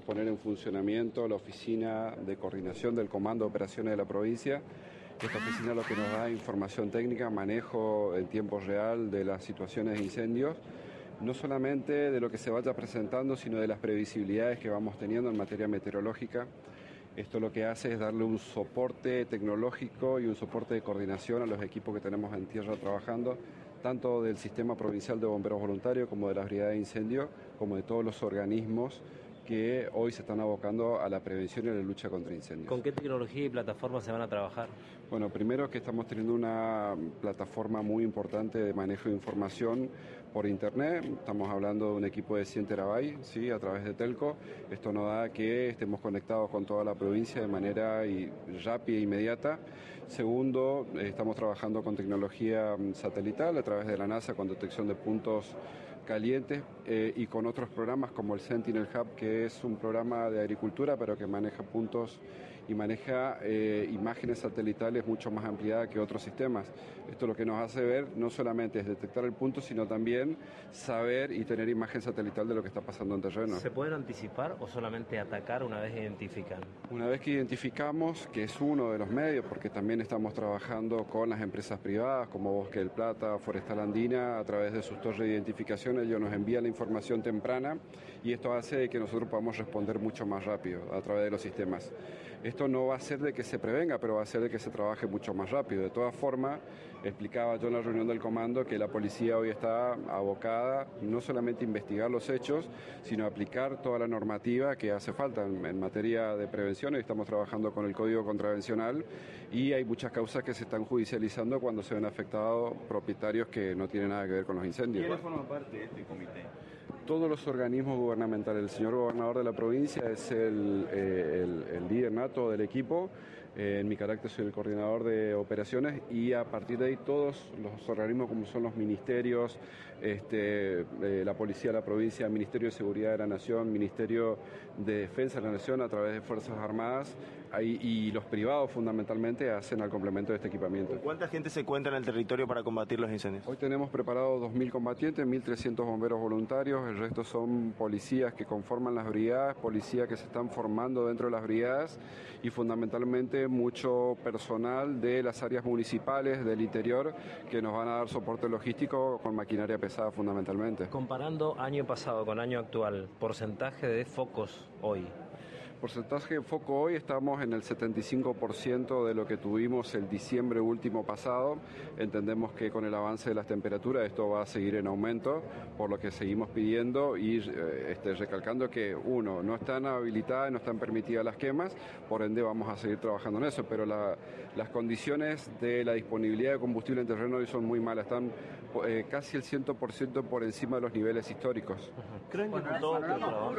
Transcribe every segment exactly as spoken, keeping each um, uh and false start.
poner en funcionamiento la Oficina de Coordinación del Comando de Operaciones de la provincia. Esta oficina lo que nos da información técnica, manejo en tiempo real de las situaciones de incendios, no solamente de lo que se vaya presentando, sino de las previsibilidades que vamos teniendo en materia meteorológica. Esto lo que hace es darle un soporte tecnológico y un soporte de coordinación a los equipos que tenemos en tierra trabajando, tanto del Sistema Provincial de Bomberos Voluntarios como de la Brigada de Incendio, como de todos los organismos que hoy se están abocando a la prevención y a la lucha contra incendios. ¿Con qué tecnología y plataforma se van a trabajar? Bueno, primero que estamos teniendo una plataforma muy importante de manejo de información por internet. Estamos hablando de un equipo de cien terabytes, ¿sí? A través de Telco. Esto nos da que estemos conectados con toda la provincia de manera y rápida e inmediata. Segundo, estamos trabajando con tecnología satelital a través de la NASA con detección de puntos calientes eh, y con otros programas como el Sentinel Hub, que es un programa de agricultura pero que maneja puntos y maneja eh, imágenes satelitales mucho más ampliadas que otros sistemas. Esto lo que nos hace ver no solamente es detectar el punto, sino también saber y tener imagen satelital de lo que está pasando en terreno. ¿Se pueden anticipar o solamente atacar una vez identifican? Una vez que identificamos, que es uno de los medios, porque también estamos trabajando con las empresas privadas como Bosque del Plata, Forestal Andina, a través de sus torres de identificación, ellos nos envían la información temprana y esto hace que nosotros podamos responder mucho más rápido a través de los sistemas. Esto no va a ser de que se prevenga, pero va a ser de que se trabaje mucho más rápido. De todas formas, explicaba yo en la reunión del comando que la policía hoy está abocada no solamente a investigar los hechos, sino a aplicar toda la normativa que hace falta en, en materia de prevención. Hoy estamos trabajando con el Código Contravencional y hay muchas causas que se están judicializando cuando se ven afectados propietarios que no tienen nada que ver con los incendios. ¿Quiénes forman parte de este comité? Todos los organismos gubernamentales. El señor gobernador de la provincia es el, eh, el, el líder nato del equipo. Eh, en mi carácter soy el coordinador de operaciones y a partir de ahí todos los organismos como son los ministerios, este, eh, la Policía de la Provincia, el Ministerio de Seguridad de la Nación, Ministerio de Defensa de la Nación a través de Fuerzas Armadas ahí, y los privados fundamentalmente hacen al complemento de este equipamiento. ¿Cuánta gente se encuentra en el territorio para combatir los incendios? Hoy tenemos preparados dos mil combatientes, mil trescientos bomberos voluntarios, el resto son policías que conforman las brigadas, policías que se están formando dentro de las brigadas y fundamentalmente mucho personal de las áreas municipales del interior que nos van a dar soporte logístico con maquinaria pesada fundamentalmente. Comparando año pasado con año actual, porcentaje de focos hoy. Porcentaje de foco hoy estamos en el setenta y cinco por ciento de lo que tuvimos el diciembre último pasado. Entendemos que con el avance de las temperaturas esto va a seguir en aumento, por lo que seguimos pidiendo y eh, este, recalcando que uno, no están habilitadas, no están permitidas las quemas, por ende vamos a seguir trabajando en eso, pero la, las condiciones de la disponibilidad de combustible en terreno hoy son muy malas, están eh, casi el cien por ciento por encima de los niveles históricos. ¿Creen que con todo el trabajo?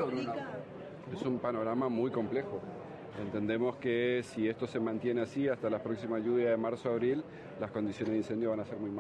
Es un panorama muy complejo. Entendemos que si esto se mantiene así hasta las próximas lluvias de marzo-abril, las condiciones de incendio van a ser muy malas.